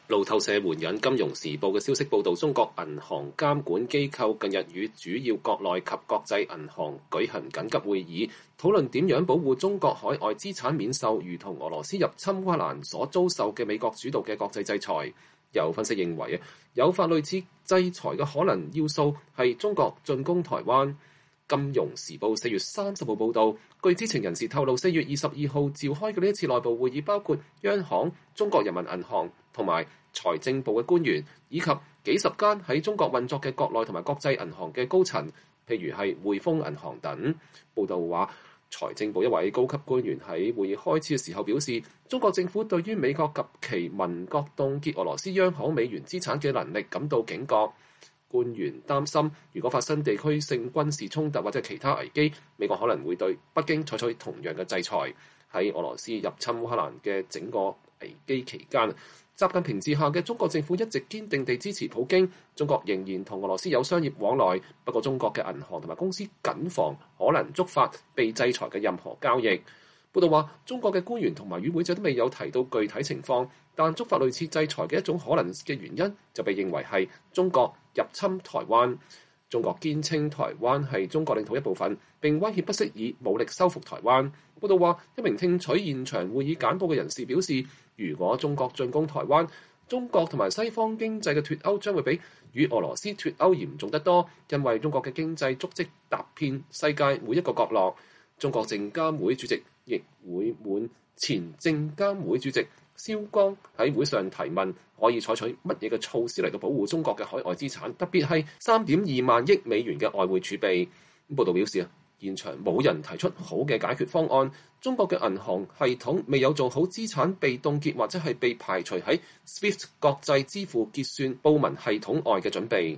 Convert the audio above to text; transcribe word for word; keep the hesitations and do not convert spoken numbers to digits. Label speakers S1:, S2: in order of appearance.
S1: 路透社援引《金融時報》嘅消息報導，中國銀行監管機構近日與主要國內及國際銀行舉行緊急會議，討論點樣保護中國海外資產免受如同俄羅斯入侵烏克蘭所遭受嘅美國主導嘅國際制裁。有分析認為，誘發類似制裁嘅可能要素係中國進攻台灣。《金融時報》四月三十號報導，據知情人士透露，四月二十二號召開嘅呢一次內部會議，包括央行、中國人民銀行同埋財政部嘅官員，以及幾十間喺中國運作嘅國內同埋國際銀行嘅高層，譬如係匯豐銀行等。報導話，財政部一位高級官員喺會議開始嘅時候表示，中國政府對於美國及其盟國凍結俄羅斯央行美元資產嘅能力感到警覺。官員擔心，如果發生地區性軍事衝突或者其他危機，美國可能會對北京採取同樣嘅制裁。喺俄羅斯入侵烏克蘭嘅整個危機期間，習近平治下嘅中國政府一直堅定地支持普京，中國仍然同俄羅斯有商業往來。不過，中國嘅銀行同埋公司謹防可能觸發被制裁嘅任何交易。報道話，中國嘅官員同埋與會者都未有提到具體情況，但觸發類似制裁嘅一種可能嘅原因就被認為係中國入侵台灣。中國堅稱台灣係中國領土一部分，並威脅不惜以武力收復台灣。報道話，一名聽取現場會議簡報嘅人士表示，如果中國進攻台灣，中國同埋西方經濟嘅脫歐將會比與俄羅斯脫歐嚴重得多，因為中國嘅經濟足跡踏遍世界每一個角落。中國證監會主席亦會滿前證監會主席肖鋼喺會上提問，可以採取乜嘢嘅措施嚟到保護中國嘅海外資產，特別係三點二萬億美元嘅外匯儲備。報道表示啊，現場冇人提出好嘅解決方案，中國嘅銀行系統未有做好資產被凍結或者係被排除喺 SWIFT 國際支付結算報文系統外嘅準備。